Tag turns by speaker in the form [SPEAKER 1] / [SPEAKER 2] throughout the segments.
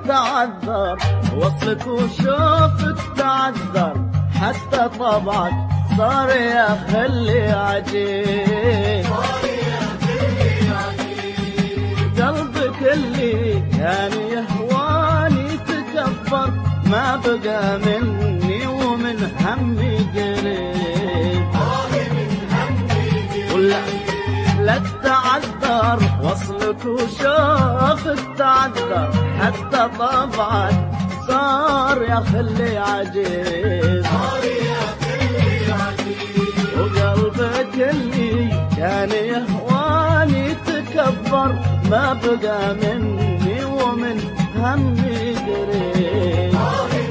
[SPEAKER 1] تعذر وصلك وشوفك تعذر، حتى طبعك صار يا خلي عجيب. قلبك اللي كان يهواني تكبر، ما بقى مني ومن همي قريب. لا تعذر وصلك وشوفك تعذر، حتى طبعك صار يا خلي عجيب. وقلبك اللي كان يهواني تكبر، ما بقى مني ومن همي قريب.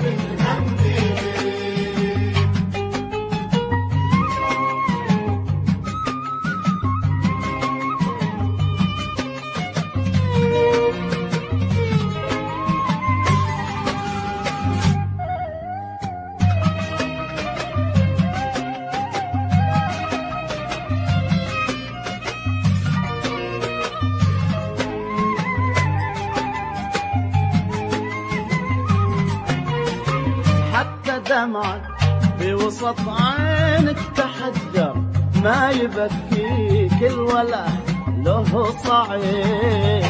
[SPEAKER 1] دمعك بوسط عينك تحجر، ما يبكيك الولا له صعيد.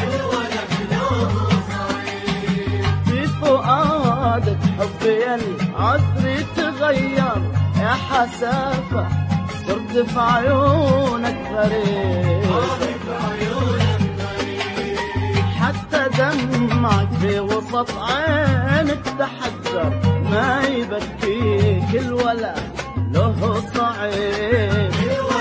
[SPEAKER 1] في فؤادك حبي العذر تغير، يا حسافة صرت في عيونك غريب. حتى دمعك بوسط عينك تحجر، ما يبكيك الولا له صعيب.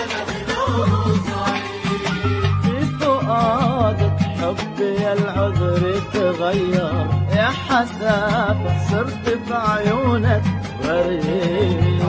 [SPEAKER 1] في فؤادك حبي العذر تغير، يا حسافة صرت في عيونك غريب.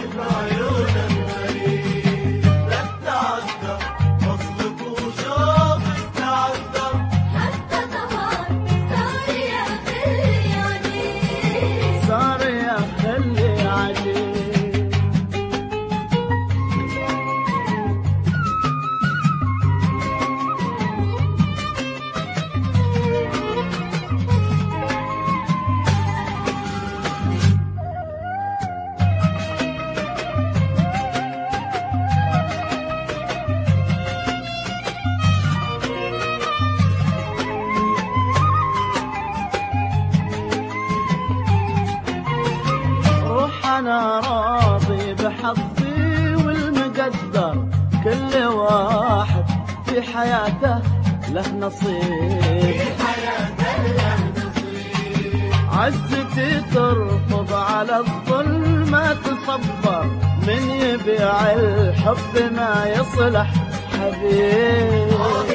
[SPEAKER 1] أنا راضي بحظي والمقدر، كل واحد في حياته له نصيب. عزتي ترفض على الظلم ما تصبر، من يبيع الحب ما يصلح حبيب.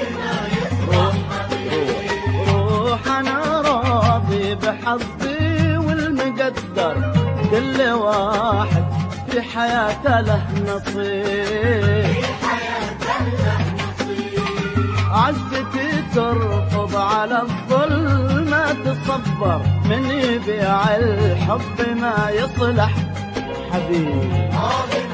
[SPEAKER 1] روح أنا راضي بحظي والمقدر، كل واحد في حياته له نصيب. عزتي ترفض على الظلم ما تصبر، من يبيع الحب ما يصلح حبيب.